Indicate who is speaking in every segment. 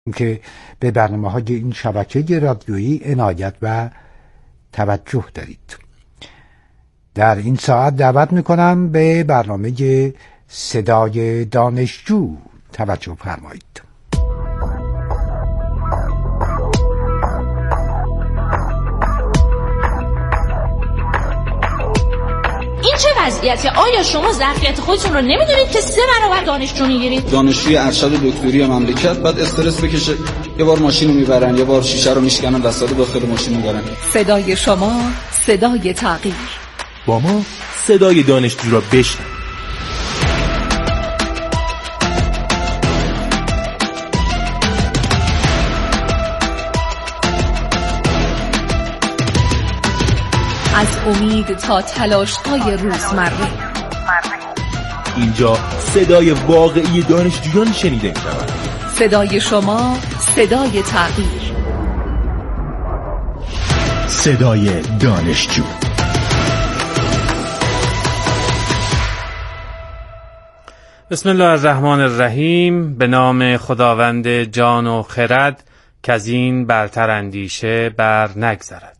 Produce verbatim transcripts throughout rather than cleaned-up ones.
Speaker 1: که به برنامه‌های این شبکه رادیویی عنایت و توجه دارید. در این ساعت دعوت می‌کنم به برنامه صدای دانشجو توجه فرمایید.
Speaker 2: این چه وضعیته؟ آیا شما ظرفیت خودتون رو نمیدونید که سه برابر دانشجو میگیرید؟
Speaker 3: دانشجوی ارشد دکتری مملکت بعد استرس بکشه، یه بار ماشین رو میبرن، یه بار شیشه رو میشکنن، وسط داخل ماشین میبرن.
Speaker 4: صدای شما صدای تغییر،
Speaker 5: با ما صدای دانشجو را بشنوید.
Speaker 4: از امید تا تلاش‌های روزمره،
Speaker 5: اینجا صدای واقعی دانشجویان شنیده می‌شود.
Speaker 4: صدای شما صدای تغییر،
Speaker 5: صدای دانشجو.
Speaker 6: بسم الله الرحمن الرحیم. به نام خداوند جان و خرد که از این برتر اندیشه بر نگذرد.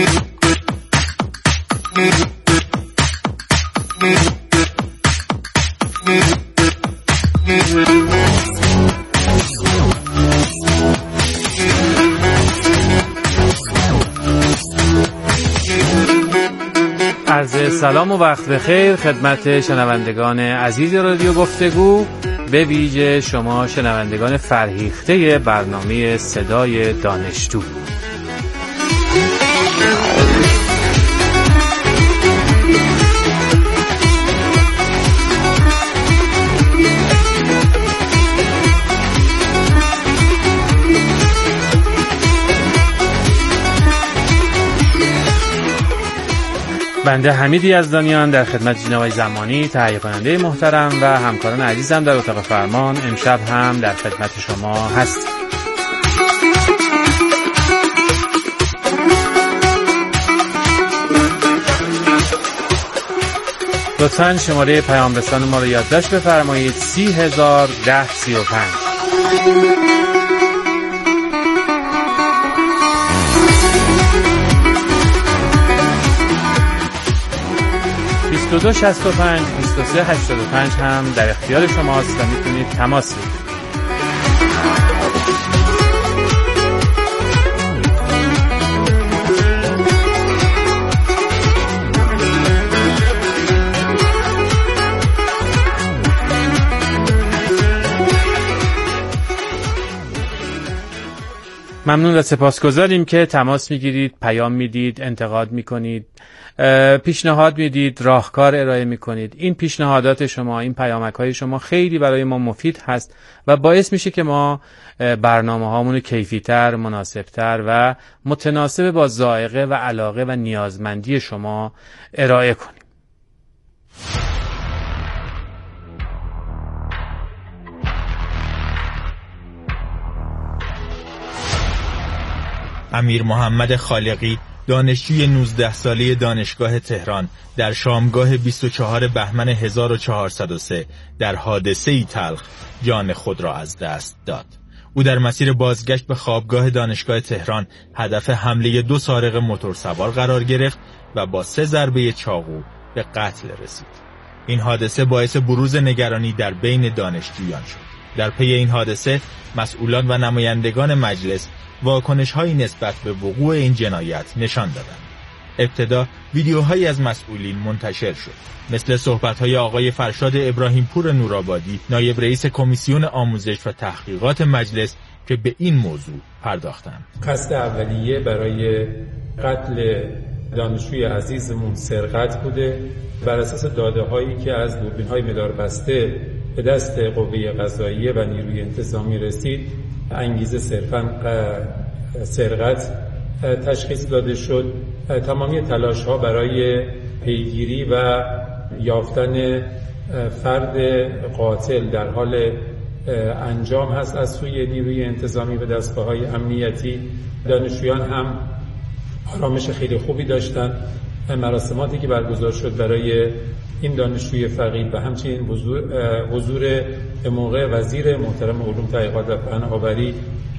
Speaker 6: عرض سلام و وقت بخیر خدمت شنوندگان عزیز رادیو گفتگو، به ویژه شما شنوندگان فرهیخته برنامه صدای دانشجو. بنده حمید یزدانیان در خدمت جناب زمانی، تهیه کننده محترم و همکاران عزیزم در اتاق فرمان، امشب هم در خدمت شما هستیم. لطفاً شماره پیام رسان ما رو یادداشت بفرمایید: سی هزار ده سی و پنج. بیست و دو شصت و پنج بیست و سه هشتاد و پنج هم در اختیار شماست و میتونید تماس بگیرید. ممنون و سپاسگزاریم که تماس میگیرید، پیام میدید، انتقاد میکنید، پیشنهاد میدید، راهکار ارائه میکنید. این پیشنهادات شما، این پیامک های شما خیلی برای ما مفید هست و باعث میشه که ما برنامه هامون کیفی‌تر، مناسبتر و متناسب با ذائقه و علاقه و نیازمندی شما ارائه کنیم.
Speaker 7: امیر محمد خالقی، دانشجوی نوزده ساله دانشگاه تهران، در شامگاه بیست و چهارم بهمن هزار و چهارصد و سه در حادثه‌ای تلخ جان خود را از دست داد. او در مسیر بازگشت به خوابگاه دانشگاه تهران هدف حمله دو سارق موتورسوار قرار گرفت و با سه ضربه چاقو به قتل رسید. این حادثه باعث بروز نگرانی در بین دانشجویان شد. در پی این حادثه مسئولان و نمایندگان مجلس واکنش‌هایی نسبت به وقوع این جنایت نشان دادند. ابتدا ویدیوهایی از مسئولین منتشر شد، مثل صحبت‌های آقای فرشاد ابراهیم پور نورآبادی، نایب رئیس کمیسیون آموزش و تحقیقات مجلس، که به این موضوع پرداختند.
Speaker 8: قصد اولیه برای قتل دانشجوی عزیزمون سرقت بوده. بر اساس داده‌هایی که از دوربین‌های مداربسته به دست قوه قضاییه و نیروی انتظامی رسید، انگیزه صرفاً سرقت تشخیص داده شد. تمامی تلاش‌ها برای پیگیری و یافتن فرد قاتل در حال انجام هست از سوی نیروی انتظامی و دستگاه‌های امنیتی. دانشجویان هم آرامش خیلی خوبی داشتن. مراسماتی که برگزار شد برای این دانشجوی فقید و همچنین حضور, حضور موقع وزیر محترم علوم تحقیقات و فناوری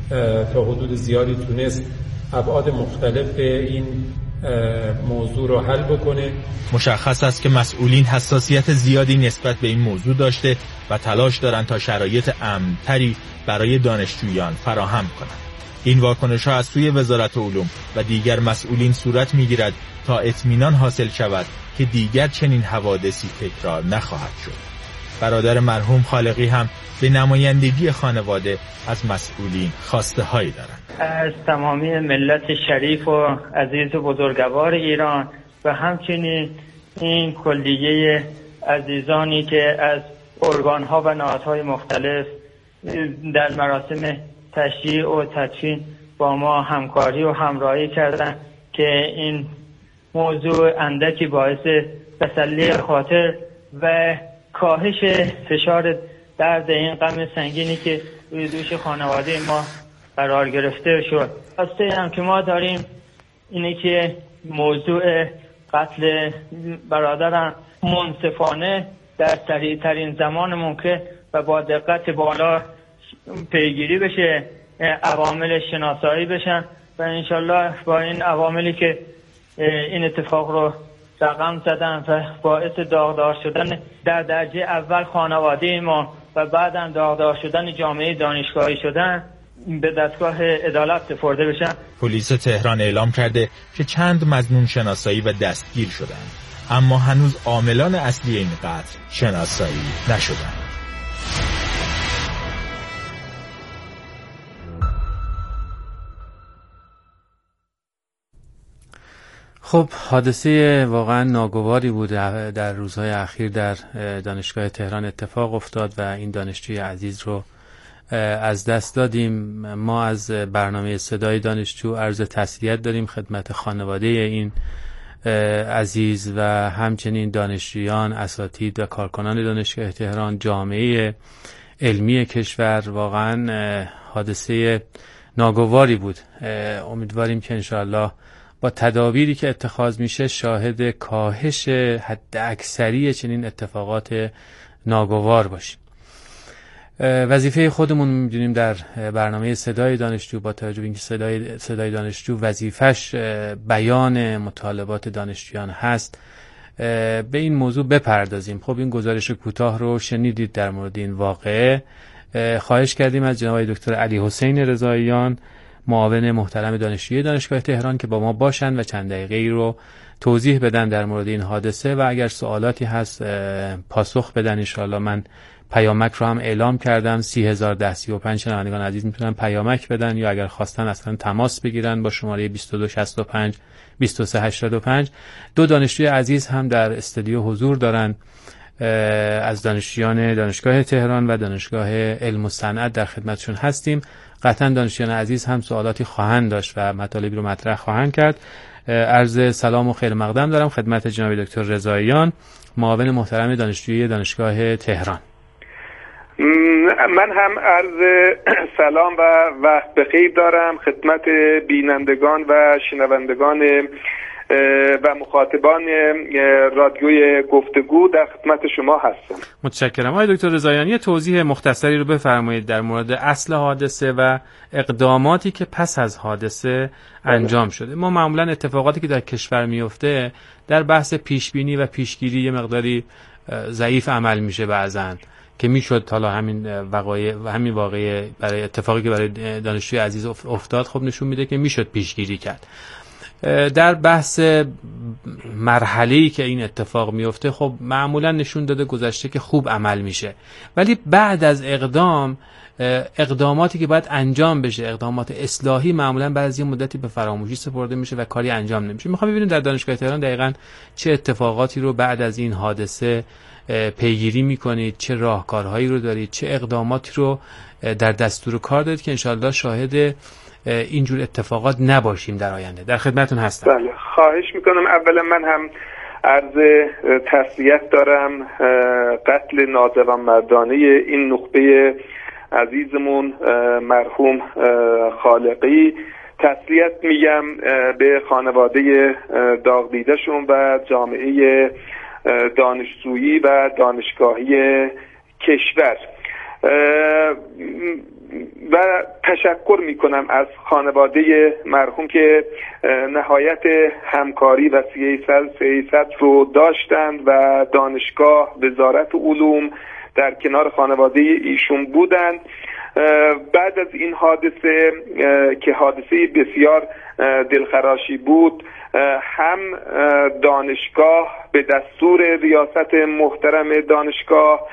Speaker 8: تا حدود زیادی تونست ابعاد مختلف این موضوع رو حل بکنه.
Speaker 7: مشخص است که مسئولین حساسیت زیادی نسبت به این موضوع داشته و تلاش دارند تا شرایط امن‌تری برای دانشجویان فراهم کنند. این واکنش‌ها از سوی وزارت علوم و دیگر مسئولین صورت می‌گیرد تا اطمینان حاصل شود که دیگر چنین حوادثی تکرار نخواهد شد. برادر مرحوم خالقی هم به نمایندگی خانواده از مسئولین خواسته هایی دارند.
Speaker 9: از تمامی ملت شریف و عزیز و بزرگوار ایران و همچنین این کلیه عزیزانی که از ارگان‌ها و نهادهای مختلف در مراسم تشییع و تدفین با ما همکاری و همراهی کردند که این موضوع اندکی باعث تسلی خاطر و کاهش فشار درد این غم سنگینی که روی دوش خانواده ما قرار گرفته شد. خواسته هم که ما داریم اینه که موضوع قتل برادرم منصفانه در سریع ترین زمان ممکن و با دقت بالا پیگیری بشه، عوامل شناسایی بشن و انشالله با این عواملی که این اتفاق رو رقم زدن و باعث داغدار شدن در درجه اول خانواده ما و بعدم داغدار شدن جامعه دانشگاهی شدن به دستگاه عدالت سپرده بشن.
Speaker 7: پلیس تهران اعلام کرده که چند مظنون شناسایی و دستگیر شدند، اما هنوز عاملان اصلی این قتل شناسایی نشدند.
Speaker 6: خب حادثه واقعا ناگواری بود در روزهای اخیر در دانشگاه تهران اتفاق افتاد و این دانشجوی عزیز رو از دست دادیم. ما از برنامه صدای دانشجو عرض تسلیت داریم خدمت خانواده این عزیز و همچنین دانشجویان، اساتید و کارکنان دانشگاه تهران، جامعه علمی کشور. واقعا حادثه ناگواری بود. امیدواریم که انشاءالله با تدابیری که اتخاذ میشه شاهد کاهش حد اکثری چنین اتفاقات ناگوار باشیم. وظیفه خودمون میدونیم در برنامه صدای دانشجو، با توجه به اینکه صدای صدای دانشجو وظیفش بیان مطالبات دانشجویان هست، به این موضوع بپردازیم. خب این گزارش کوتاه رو شنیدید در مورد این واقعه. خواهش کردیم از جناب دکتر علی حسین رضاییان، معاون محترم دانشجوی دانشگاه تهران، که با ما باشن و چند دقیقه‌ای رو توضیح بدن در مورد این حادثه و اگر سوالاتی هست پاسخ بدن. انشاءالله من پیامک رو هم اعلام کردم، سی هزار و ده سی و پنج شنوندگان عزیز میتونن پیامک بدن یا اگر خواستن اصلا تماس بگیرن با شماره بیست و دو شصت و پنج بیست و سه هشتاد و پنج. دو دانشجوی عزیز هم در استودیو حضور دارن از دانشجویان دانشگاه تهران و دانشگاه علم و صنعت، در خدمتشون هستیم. قطعا دانشجویان عزیز هم سوالاتی خواهند داشت و مطالبی رو مطرح خواهند کرد. عرض سلام و خیر مقدم دارم خدمت جناب دکتر رضاییان، معاون محترم دانشجوی دانشگاه تهران.
Speaker 10: من هم عرض سلام و وقت بخیر دارم خدمت بینندگان و شنوندگان و مخاطبان رادیوی گفتگو، در خدمت شما هستم.
Speaker 6: متشکرم. آقای دکتر رضاییان یه توضیح مختصری رو بفرمایید در مورد اصل حادثه و اقداماتی که پس از حادثه انجام شده. ما معمولا اتفاقاتی که در کشور میفته در بحث پیشبینی و پیشگیری یه مقداری ضعیف عمل میشه بعضن، که میشد حالا همین وقایع و همین واقعه برای اتفاقی که برای دانشجوی عزیز افتاد خب نشون میده که میشد پیشگیری کرد. در بحث مرحله‌ای که این اتفاق میفته خب معمولا نشون داده گذشته که خوب عمل میشه، ولی بعد از اقدام اقداماتی که باید انجام بشه، اقدامات اصلاحی، معمولا بعد از یه مدتی به فراموشی سپرده میشه و کاری انجام نمیشه. میخوام ببینیم در دانشگاه تهران دقیقاً چه اتفاقاتی رو بعد از این حادثه پیگیری میکنید، چه راهکارهایی رو دارید، چه اقداماتی رو در دستور کار دارید که انشالله شاهد اینجور اتفاقات نباشیم در آینده. در خدمتون هستم.
Speaker 10: بله، خواهش میکنم. اولا من هم عرض تسلیت دارم قتل ناجوانمردانه این نخبه عزیزمون مرحوم خالقی. تسلیت میگم به خانواده داغ دیده‌شون و جامعه دانشجویی و دانشگاهی کشور. و تشکر میکنم از خانواده مرحوم که نهایت همکاری و سیاست رو داشتند و دانشگاه، وزارت علوم در کنار خانواده ایشون بودند. بعد از این حادثه که حادثه بسیار دلخراشی بود، هم دانشگاه به دستور ریاست محترم دانشگاه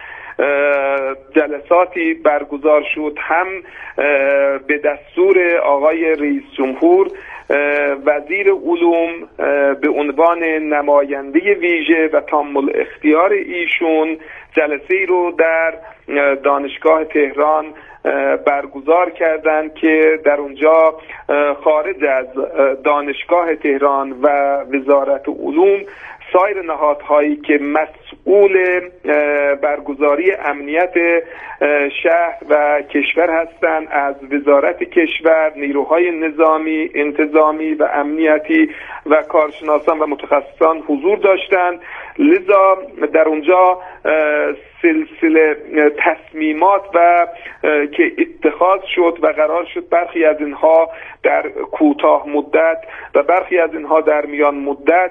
Speaker 10: جلساتی برگزار شد، هم به دستور آقای رئیس جمهور وزیر علوم به عنوان نماینده ویژه و تام الاختیار ایشون جلسه ای رو در دانشگاه تهران برگزار کردند که در اونجا خارج از دانشگاه تهران و وزارت علوم سایر نهادهایی که مسئول برگزاری امنیت شهر و کشور هستند، از وزارت کشور، نیروهای نظامی، انتظامی و امنیتی و کارشناسان و متخصصان حضور داشتند. لذا در اونجا سلسله تصمیمات و که اتخاذ شد و قرار شد برخی از اینها در کوتاه مدت و برخی از اینها در میان مدت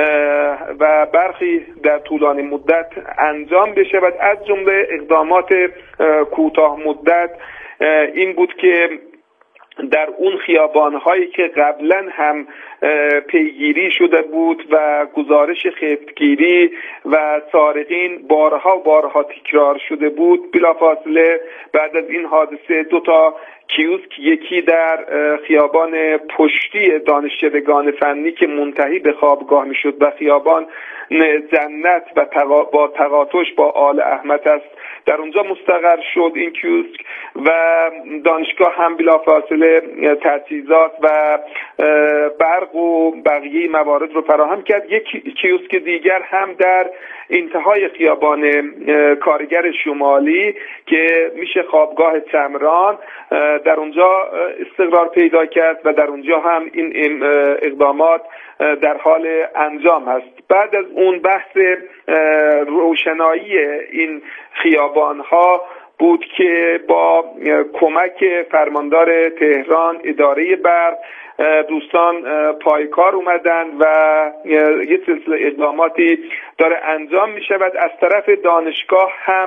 Speaker 10: و برخی در طولانی مدت انجام بشود. از جمله اقدامات کوتاه مدت این بود که در اون خیابان‌هایی که قبلا هم پیگیری شده بود و گزارش خفتگیری و سارقین بارها بارها تکرار شده بود، بلافاصله بعد از این حادثه دو تا کیوسک، یکی در خیابان پشتی دانشکدگان فنی که منتهی به خوابگاه میشد و خیابان جنت و تقا با تقاطعش با آل احمد است، در اونجا مستقر شد این کیوسک و دانشگاه هم بلافاصله تجهیزات و برق و بقیه موارد رو فراهم کرد. یک کیوسک دیگر هم در انتهای خیابان کارگر شمالی که میشه خوابگاه چمران، در اونجا استقرار پیدا کرد و در اونجا هم این اقدامات در حال انجام هست. بعد از اون بحث روشنایی این خیابان‌ها بود که با کمک فرماندار تهران، اداره برق، دوستان پایکار اومدن و یه سلسله اقداماتی داره انجام می شود. از طرف دانشگاه هم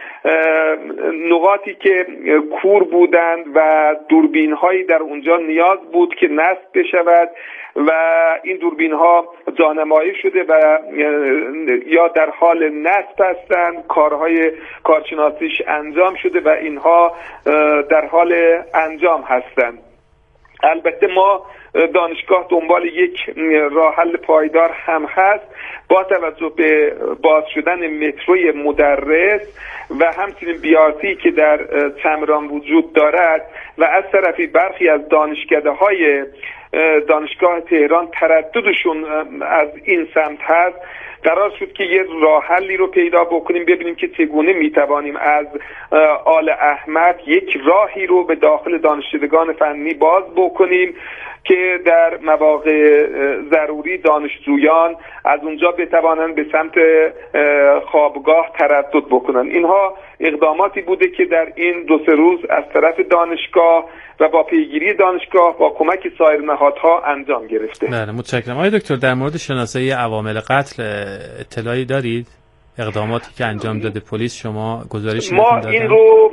Speaker 10: نقاطی که کور بودند و دوربین هایی در اونجا نیاز بود که نصب بشود و این دوربین ها جانمایی شده و یا در حال نصب هستند، کارهای کارشناسیش انجام شده و اینها در حال انجام هستند. البته ما دانشگاه دنبال یک راه حل پایدار هم هست با توجه به باز شدن متروی مدرس و همچنین بیارتی که در چمران وجود دارد و از طرفی برخی از دانشکده‌های دانشگاه تهران ترددشون از این سمت هست. قرار شد که یه راه حلی رو پیدا بکنیم، ببینیم که چگونه میتوانیم از آل احمد یک راهی رو به داخل دانشکدگان فنی باز بکنیم که در مواقع ضروری دانشجویان از اونجا بتوانند به سمت خوابگاه تردد بکنن. اینها اقداماتی بوده که در این دو سه روز از طرف دانشگاه و با پیگیری دانشگاه با کمک سایر نهادها انجام گرفته.
Speaker 6: بله، متشکرم. آقای دکتر، در مورد شناسایی عوامل قتل اطلاعی دارید؟ اقداماتی که انجام داده پلیس، شما گزارش
Speaker 10: ما این رو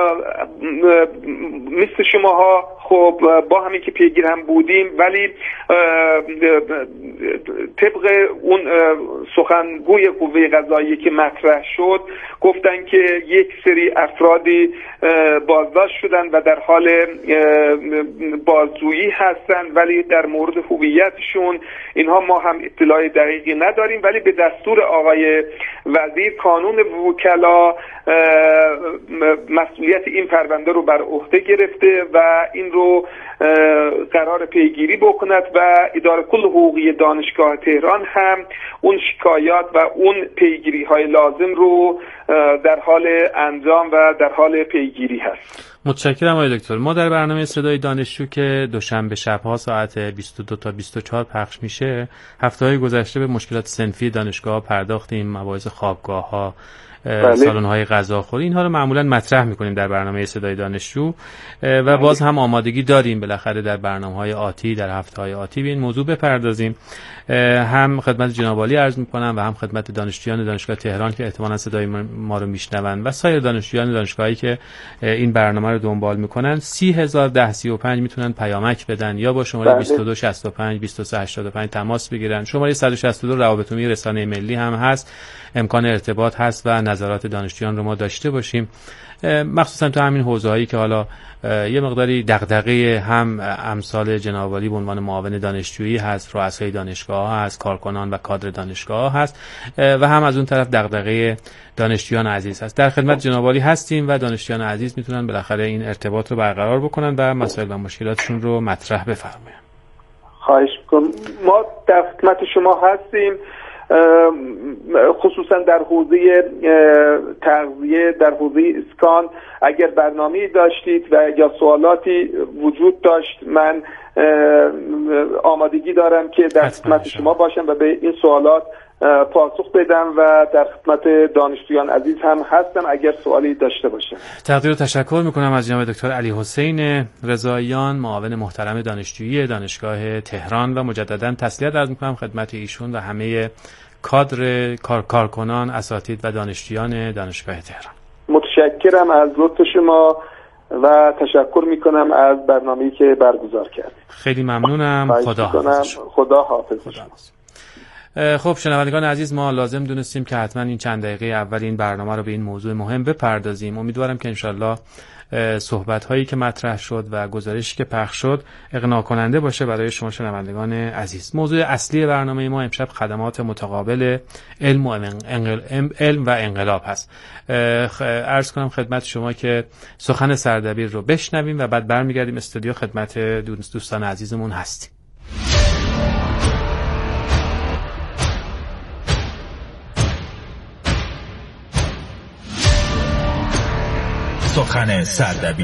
Speaker 10: مثل شماها خب با همین که پیگیر هم بودیم، ولی طبق اون سخنگوی قوه قضاییه که مطرح شد گفتن که یک سری افرادی بازداشت شدن و در حال بازجویی هستن، ولی در مورد هویتشون اینها ما هم اطلاع دقیقی نداریم، ولی به دستور آقای وزیر کانون وکلا مسئولیت این پرونده رو بر عهده گرفته و این رو قرار پیگیری بکند و اداره کل حقوقی دانشگاه تهران هم اون شکایات و اون پیگیری های لازم رو در حال انجام و در حال پیگیری هست.
Speaker 6: متشکرم آقای دکتر. ما در برنامه صدای دانشجو که دوشنبه شب‌ها ساعت بیست و دو تا بیست و چهار پخش میشه، هفته‌های گذشته به مشکلات صنفی دانشگاه‌ها پرداختیم، مباحث خوابگاه‌ها، سالن‌های غذاخوری، اینها رو معمولا مطرح می‌کنیم در برنامه صدای دانشجو و باز هم آمادگی داریم بالاخره در برنامه‌های آتی، در هفته‌های آتی به این موضوع بپردازیم. هم خدمت جناب عالی عرض می‌کنم و هم خدمت دانشجویان دانشگاه تهران که احتمالاً صدای ما رو میشنون و سایر دانشجویان دانشگاهی که این برنامه رو دنبال میکنن. سی هزار ده سی و پنج میتونن پیامک بدن یا با شماره بیست و دو شصت و پنج بیست و سه هشتاد و پنج تماس بگیرن. شماره صد و شصت و دو روابط عمومی رسانه ملی هم هست، امکان ارتباط هست و نظرات دانشجویان رو ما داشته باشیم، مخصوصا تو همین حوزه‌هایی که حالا یه مقداری دغدغه هم امثال جناب عالی به عنوان معاون دانشجویی هست، رؤسای دانشگاه هست، کارکنان و کادر دانشگاه هست و هم از اون طرف دغدغه دانشجویان عزیز هست. در خدمت جناب عالی هستیم و دانشجویان عزیز میتونن بالاخره این ارتباط رو برقرار بکنن و مسائل و مشکلاتشون رو مطرح بفرماین.
Speaker 10: خواهش می‌کنم. ما در خدمت شما هستیم، خصوصا در حوزه تغذیه، در حوزه اسکان. اگر برنامه‌ای داشتید و یا سوالاتی وجود داشت، من آمادگی دارم که در خدمت شما باشم و به این سوالات پاسخ بدم و در خدمت دانشجویان عزیز هم هستم اگر سوالی داشته باشم.
Speaker 6: تقدیر و تشکر میکنم از جناب دکتر علی حسین رضاییان، معاون محترم دانشجویی دانشگاه تهران و مجددا تسلیت عرض میکنم خدمت ایشون و همه کادر کار کارکنان، اساتید و دانشجویان دانشگاه تهران.
Speaker 10: متشکرم از لطف شما و تشکر میکنم از برنامه‌ای که برگزار کردید.
Speaker 6: خیلی ممنونم. خدا حافظ.
Speaker 10: خدا حافظ.
Speaker 6: خب شنوندگان عزیز، ما لازم دونستیم که حتما این چند دقیقه اول این برنامه رو به این موضوع مهم بپردازیم. امیدوارم که انشالله صحبت هایی که مطرح شد و گزارشی که پخش شد اقناع کننده باشه برای شما شنوندگان عزیز. موضوع اصلی برنامه ما امشب خدمات متقابل علم و علم و انقلاب هست. عرض کنم خدمت شما که سخن سردبیر رو بشنویم و بعد برمیگردیم استودیو خدمت دوستان عزیزمون هستیم.
Speaker 7: سخن سردبیر.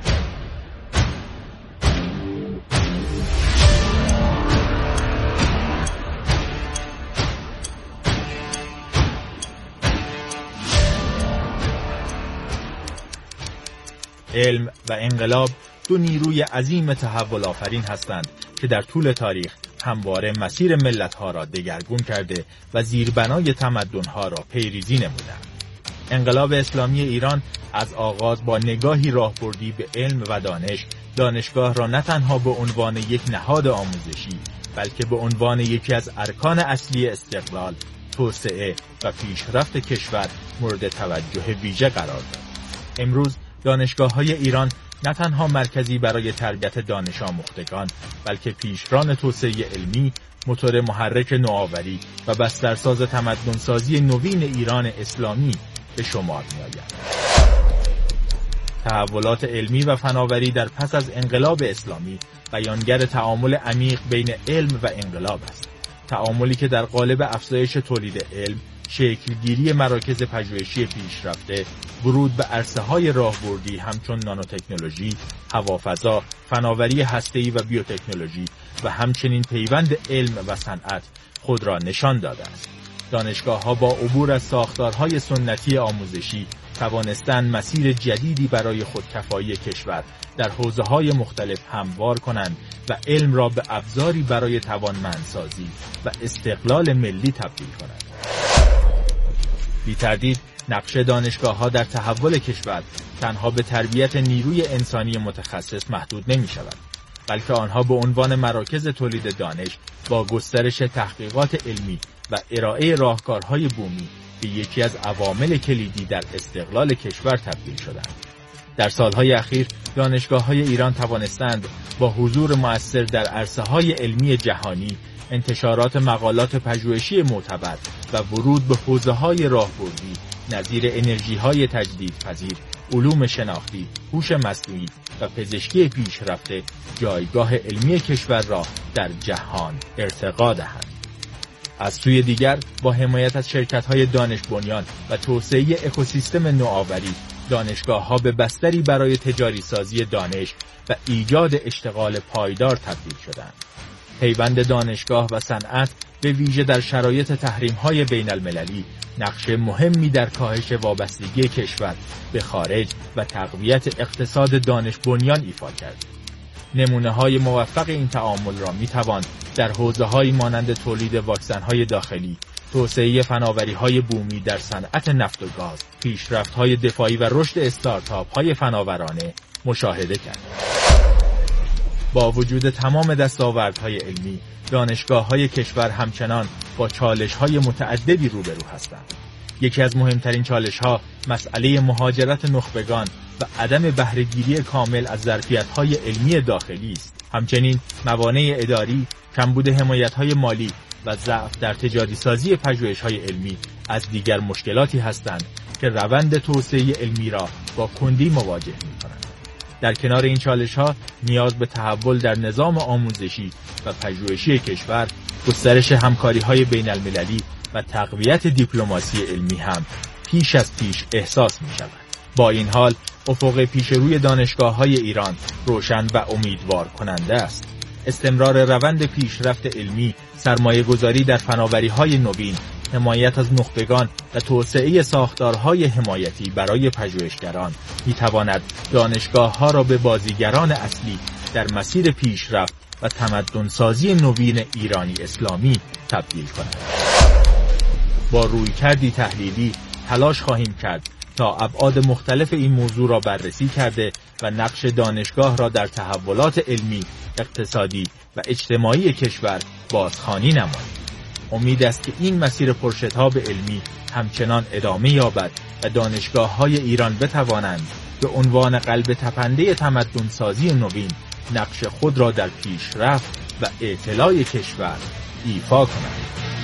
Speaker 7: علم و انقلاب دو نیروی عظیم تحول آفرین هستند که در طول تاریخ همواره مسیر ملت‌ها را دگرگون کرده و زیربنای تمدن‌ها را پیریزی نمودند. انقلاب اسلامی ایران از آغاز با نگاهی راهبردی به علم و دانش، دانشگاه را نه تنها به عنوان یک نهاد آموزشی بلکه به عنوان یکی از ارکان اصلی استقلال، توسعه و پیشرفت کشور مورد توجه ویژه قرار داد. امروز دانشگاه‌های ایران نه تنها مرکزی برای تربیت دانش آموختگان بلکه پیشران توسعه علمی، موتور محرک نوآوری و بسترساز تمدن‌سازی نوین ایران اسلامی به شمار می‌آید. تحولات علمی و فناوری در پس از انقلاب اسلامی بیانگر تعامل عمیق بین علم و انقلاب است. تعاملی که در قالب افزایش تولید علم، شکلگیری مراکز پژوهشی پیشرفته، ورود به عرصه‌های راهبردی همچون نانوتکنولوژی، هوافضا، فناوری هسته‌ای و بیوتکنولوژی و همچنین پیوند علم و صنعت خود را نشان داده است. دانشگاه‌ها با عبور از ساختارهای سنتی آموزشی توانستند مسیر جدیدی برای خودکفایی کشور در حوزه‌های مختلف هموار کنند و علم را به ابزاری برای توانمندسازی و استقلال ملی تبدیل کنند. بی تردید نقش دانشگاه‌ها در تحول کشور تنها به تربیت نیروی انسانی متخصص محدود نمی‌شود، بلکه آنها به عنوان مراکز تولید دانش با گسترش تحقیقات علمی و ارائه راهکارهای بومی به یکی از عوامل کلیدی در استقلال کشور تبدیل شدند. در سالهای اخیر دانشگاه‌های ایران توانستند با حضور مؤثر در عرصه‌های علمی جهانی، انتشارات مقالات پژوهشی معتبر و ورود به حوزه‌های راهبردی نظیر انرژی‌های تجدیدپذیر، علوم شناختی، هوش مصنوعی و پزشکی پیشرفته جایگاه علمی کشور را در جهان ارتقا دهند. از سوی دیگر با حمایت از شرکت‌های دانش بنیان و توسعه اکوسیستم نوآوری، دانشگاه‌ها به بستری برای تجاری سازی دانش و ایجاد اشتغال پایدار تبدیل شدند. پیوند دانشگاه و صنعت به ویژه در شرایط تحریم‌های بین المللی نقش مهمی در کاهش وابستگی کشور به خارج و تقویت اقتصاد دانش بنیان ایفا کرد. نمونه‌های موفق این تعامل را می‌توان در حوزه‌هایی مانند تولید واکسن‌های داخلی، توسعه فناوری‌های بومی در صنعت نفت و گاز، پیشرفت‌های دفاعی و رشد استارتاپ‌های فناورانه مشاهده کرد. با وجود تمام دستاوردهای علمی، دانشگاه‌های کشور همچنان با چالش‌های متعددی روبرو هستند. یکی از مهمترین چالش‌ها مسئله مهاجرت نخبگان و عدم بهره‌گیری کامل از ظرفیت‌های علمی داخلی است. همچنین موانع اداری، کمبود حمایت‌های مالی و ضعف در تجاری سازی پژوهش‌های علمی از دیگر مشکلاتی هستند که روند توسعه علمی را با کندی مواجه می‌کنند. در کنار این چالش‌ها نیاز به تحول در نظام آموزشی و پژوهشی کشور، گسترش همکاری‌های بین‌المللی و تقویت دیپلماسی علمی هم پیش از پیش احساس می‌شود. با این حال افق پیش روی دانشگاه‌های ایران روشن و امیدوار کننده است. استمرار روند پیشرفت علمی، سرمایه‌گذاری در فناوری‌های نوین، حمایت از نخبگان و توسعه ساختارهای حمایتی برای پژوهشگران می‌تواند دانشگاه‌ها را به بازیگران اصلی در مسیر پیشرفت و تمدن‌سازی نوین ایرانی اسلامی تبدیل کند. با رویکردی تحلیلی تلاش خواهیم کرد تا ابعاد مختلف این موضوع را بررسی کرده و نقش دانشگاه را در تحولات علمی، اقتصادی و اجتماعی کشور بازخوانی نماییم. امید است که این مسیر پرشتاب علمی همچنان ادامه یابد و دانشگاه‌های ایران بتوانند به عنوان قلب تپنده تمدن‌سازی نوین نقش خود را در پیشرفت و اطلاع کشور ایفا کنند.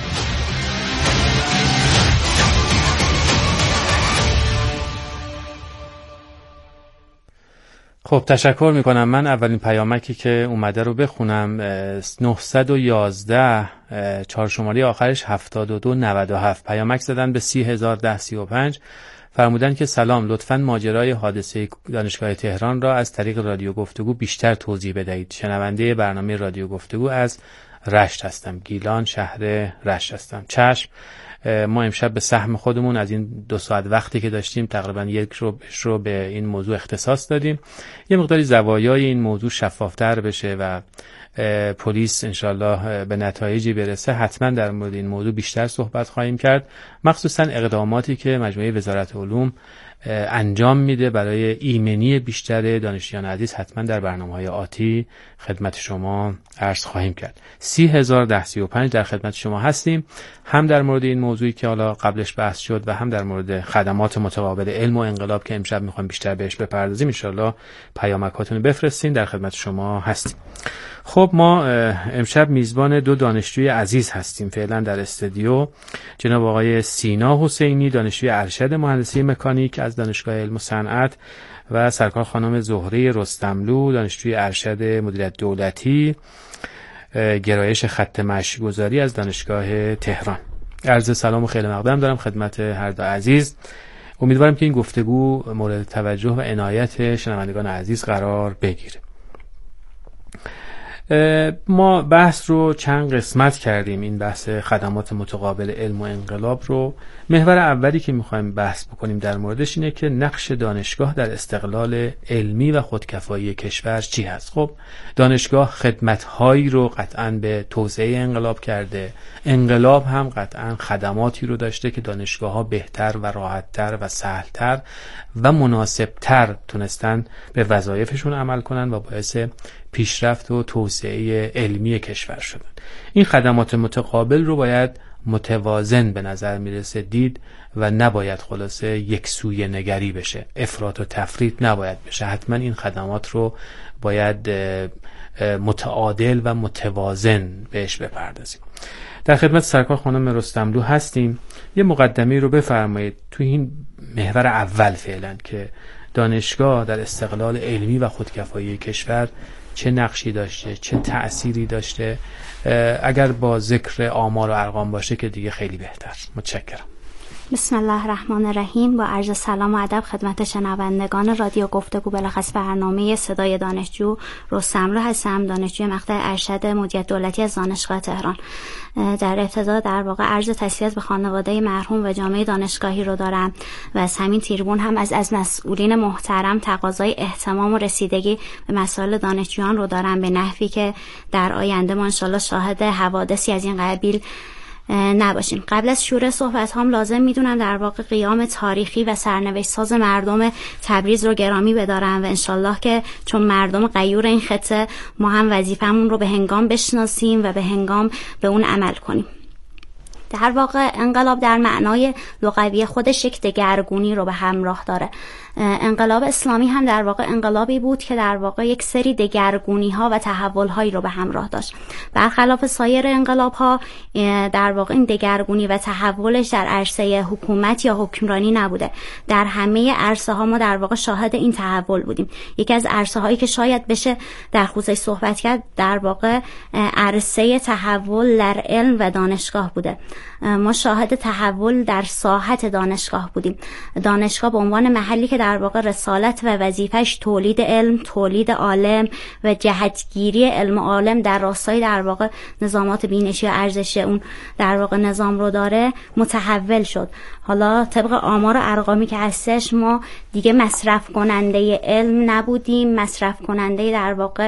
Speaker 6: خب تشکر میکنم. من اولین پیامکی که اومده رو بخونم. نهصد و یازده چهار شماره آخرش هفتاد و دو نود و هفت پیامک زدن به سی هزار ده سی و پنج. فرمودن که سلام، لطفاً ماجرای حادثه دانشگاه تهران را از طریق رادیو گفتگو بیشتر توضیح بدهید. شنونده برنامه رادیو گفتگو از رشت هستم، گیلان شهر رشت هستم. چشم، ما امشب به سهم خودمون از این دو ساعت وقتی که داشتیم تقریبا یک رو رو به این موضوع اختصاص دادیم. یه مقداری زوایای این موضوع شفافتر بشه و پلیس انشالله به نتایجی برسه، حتما در مورد این موضوع بیشتر صحبت خواهیم کرد، مخصوصا اقداماتی که مجموعه وزارت علوم انجام میده برای ایمنی بیشتر دانشجویان عزیز. حتما در برنامه‌های آتی خدمت شما عرض خواهیم کرد. سی هزار ده سی و پنج در خدمت شما هستیم، هم در مورد این موضوعی که حالا قبلش بحث شد و هم در مورد خدمات متقابل علم و انقلاب که امشب میخوایم بیشتر بهش بپردازیم. انشالله پیامکاتون رو بفرستین، در خدمت شما هستیم. خب ما امشب میزبان دو دانشجوی عزیز هستیم فعلا در استودیو، جناب آقای سینا حسینی دانشجوی ارشد مهندسی مکانیک از دانشگاه علم و صنعت و سرکار خانم زهره رستملو دانشجوی ارشد مدیریت دولتی گرایش خط مشی‌گذاری از دانشگاه تهران. عرض سلام و خیلی مقدم دارم خدمت هر دو عزیز. امیدوارم که این گفتگو مورد توجه و عنایت شنوندگان عزیز قرار بگیره. ما بحث رو چند قسمت کردیم، این بحث خدمات متقابل علم و انقلاب رو. محور اولی که میخوایم بحث بکنیم در موردش اینه که نقش دانشگاه در استقلال علمی و خودکفایی کشور چی هست. خب دانشگاه خدمت‌هایی رو قطعاً به توسعه انقلاب کرده، انقلاب هم قطعاً خدماتی رو داشته که دانشگاه‌ها بهتر و راحت‌تر و سهل‌تر و مناسب‌تر تونستن به وظایفشون عمل کنن و باعث پیشرفت و توسعه علمی کشور شدن. این خدمات متقابل رو باید متوازن به نظر میرسه دید و نباید خلاصه یک سویه نگری بشه، افراط و تفریط نباید بشه. حتما این خدمات رو باید متعادل و متوازن بهش بپردازیم. در خدمت سرکار خانم رستملو هستیم. یه مقدمه رو بفرمایید تو این محور اول فعلا که دانشگاه در استقلال علمی و خودکفایی کشور چه نقشی داشته، چه تأثیری داشته. اگر با ذکر آمار و ارقام باشه که دیگه خیلی بهتر. متشکرم.
Speaker 11: بسم الله الرحمن الرحیم. با عرض سلام و ادب خدمت شنوندگان رادیو گفتگو بلخص برنامه صدای دانشجو، رستملو هستم، دانشجوی مقطع ارشد مدیریت دولتی از دانشگاه تهران. در ابتدا در واقع عرض تسلیت به خانواده مرحوم و جامعه دانشگاهی رو دارم و از همین تریبون هم از از مسئولین محترم تقاضای اهتمام و رسیدگی به مسائل دانشجویان رو دارم، به نحوی که در آینده ما انشالله شاهد حوادثی از این قبیل نباشیم. قبل از شروع صحبت هم لازم میدونم در واقع قیام تاریخی و سرنوشت ساز مردم تبریز رو گرامی بدارم و انشالله که چون مردم غیور این خطه ما هم وظیفمون رو به هنگام بشناسیم و به هنگام به اون عمل کنیم. در واقع انقلاب در معنای لغوی خودش یک دگرگونی رو به همراه داره. انقلاب اسلامی هم در واقع انقلابی بود که در واقع یک سری دگرگونی ها و تحول هایی رو به همراه داشت. برخلاف سایر انقلاب ها در واقع این دگرگونی و تحولش در عرصه حکومت یا حکمرانی نبوده. در همه عرصه ها ما در واقع شاهد این تحول بودیم. یکی از عرصه هایی که شاید بشه در خصوصش صحبت کرد در واقع عرصه تحول در علم و دانشگاه بوده. ما شاهد تحول در ساحت دانشگاه بودیم. دانشگاه به عنوان محلی که در واقع رسالت و وظیفش تولید علم، تولید عالم و جهتگیری علم و عالم در راستای در واقع نظامات بینشی و ارزشی اون در واقع نظام رو داره، متحول شد. حالا طبق آمار و ارقامی که هستش ما دیگه مصرف کننده علم نبودیم، مصرف کننده در واقع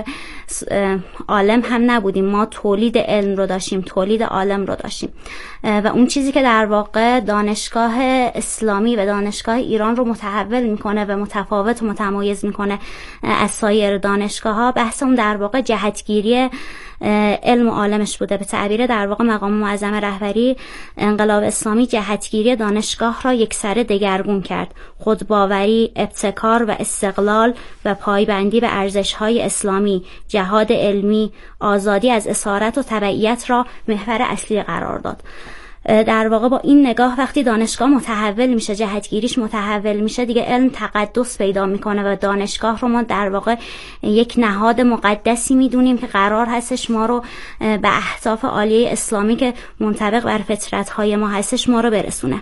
Speaker 11: عالم هم نبودیم. ما تولید علم رو داشتیم، تولید عالم رو داشتیم و اون چیزی که در واقع دانشگاه اسلامی و دانشگاه ایران رو متحول میکنه و متفاوت و متمایز میکنه از سایر دانشگاه ها، بحث اون در واقع جهتگیری علم و عالمش بوده. به تعبیر در واقع مقام معظم رهبری، انقلاب اسلامی جهتگیری دانشگاه را یکسره دگرگون کرد. خودباوری، ابتکار و استقلال و پایبندی به ارزش‌های اسلامی، جهاد علمی، آزادی از اسارت و تبعیت را محور اصلی قرار داد. در واقع با این نگاه وقتی دانشگاه متحول میشه، جهتگیریش متحول میشه، دیگه علم تقدس پیدا میکنه و دانشگاه رو ما در واقع یک نهاد مقدسی میدونیم که قرار هستش ما رو به اهداف عالیه اسلامی که منطبق بر فطرت‌های ما هستش ما رو برسونه.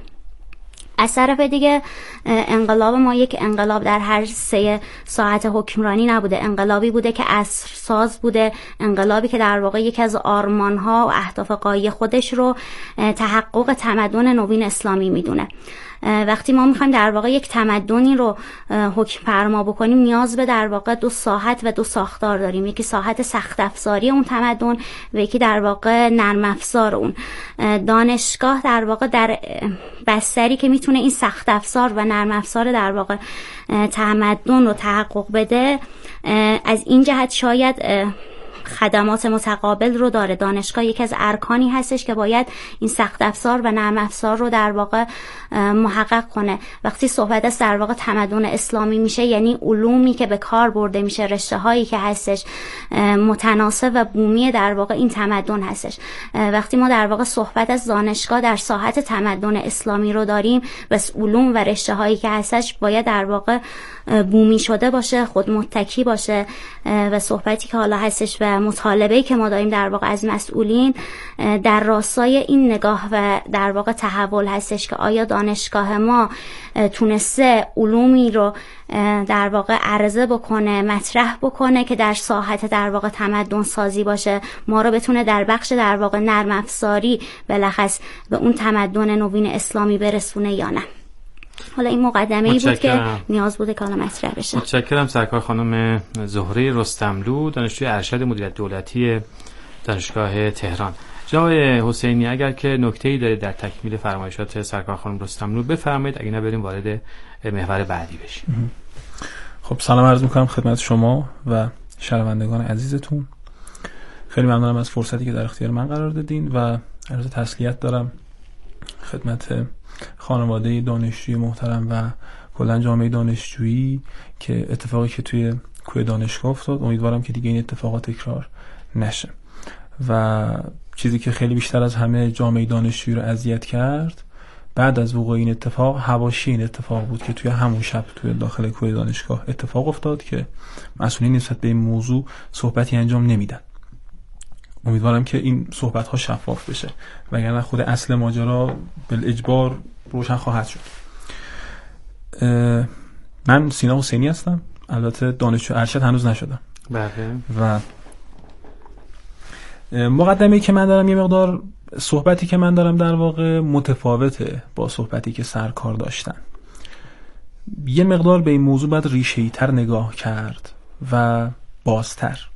Speaker 11: از طرف دیگه انقلاب ما یک انقلاب در هر سه ساعت حکمرانی نبوده، انقلابی بوده که عصرساز بوده، انقلابی که در واقع یک از آرمان‌ها و اهداف غایی خودش رو تحقق تمدن نوین اسلامی میدونه. وقتی ما میخوایم در واقع یک تمدنی رو حکم فرما بکنیم، نیاز به در واقع دو ساحت و دو ساختار داریم. یکی ساحت سخت افزاری اون تمدن و یکی در واقع نرم افزار اون. دانشگاه در واقع در بستری که میتونه این سخت افزار و نرم افزار در واقع تمدن رو تحقق بده، از این جهت شاید خدمات متقابل رو داره. دانشگاه یکی از ارکانی هستش که باید این سخت افزار و نرم افزار رو در واقع محقق کنه. وقتی صحبت از در واقع تمدن اسلامی میشه، یعنی علومی که به کار برده میشه، رشته هایی که هستش متناسب و بومی در واقع این تمدن هستش. وقتی ما در واقع صحبت از دانشگاه در ساحت تمدن اسلامی رو داریم، بس علوم و رشته هایی که هستش باید در واقع بومی شده باشه، خود متکی باشه و صحبتی که حالا هستش و مطالبه‌ای که ما داریم در واقع از مسئولین در راستای این نگاه و در واقع تحول هستش که آیا دانشگاه ما تونسته علومی رو در واقع عرضه بکنه، مطرح بکنه که در ساحت در واقع تمدن سازی باشه، ما رو بتونه در بخش در واقع نرم افزاری بلخص به اون تمدن نوین اسلامی برسونه یا نه. حالا این مقدمه ای بود که نیاز بوده که حالا مطرح بشه.
Speaker 6: متشکرم سرکار خانم زهره رستملو، دانشجوی ارشد مدیریت دولتی دانشگاه تهران. جناب حسینی، اگر که نکته‌ای دارید در تکمیل فرمایشات سرکار خانم رستملو بفرمایید، اگه نه بریم وارد محور بعدی بشیم.
Speaker 12: خب سلام عرض می‌کنم خدمت شما و شنوندگان عزیزتون. خیلی ممنونم از فرصتی که در اختیار من قرار دادین و عرض تسلیت دارم خدمت خانواده دانشجوی محترم و کلا جامعه دانشجویی که اتفاقی که توی کوه دانشگاه افتاد، امیدوارم که دیگه این اتفاقات تکرار نشه. و چیزی که خیلی بیشتر از همه جامعه دانشجویی رو اذیت کرد بعد از وقوع این اتفاق، حواشی این اتفاق بود که توی همون شب توی داخل کوه دانشگاه اتفاق افتاد که مسئولین نسبت به این موضوع صحبتی انجام نمیدن. امیدوارم که این صحبت ها شفاف بشه وگرنه خود اصل ماجرا بالاجبار روشن خواهد شد. من سینا حسینی هستم، البته دانشجو ارشد هنوز نشدم.
Speaker 6: بله.
Speaker 12: و مقدمه‌ای که من دارم، یه مقدار صحبتی که من دارم در واقع متفاوته با صحبتی که سرکار داشتن. یه مقدار به این موضوع باید ریشه‌ای تر نگاه کرد و بازتر.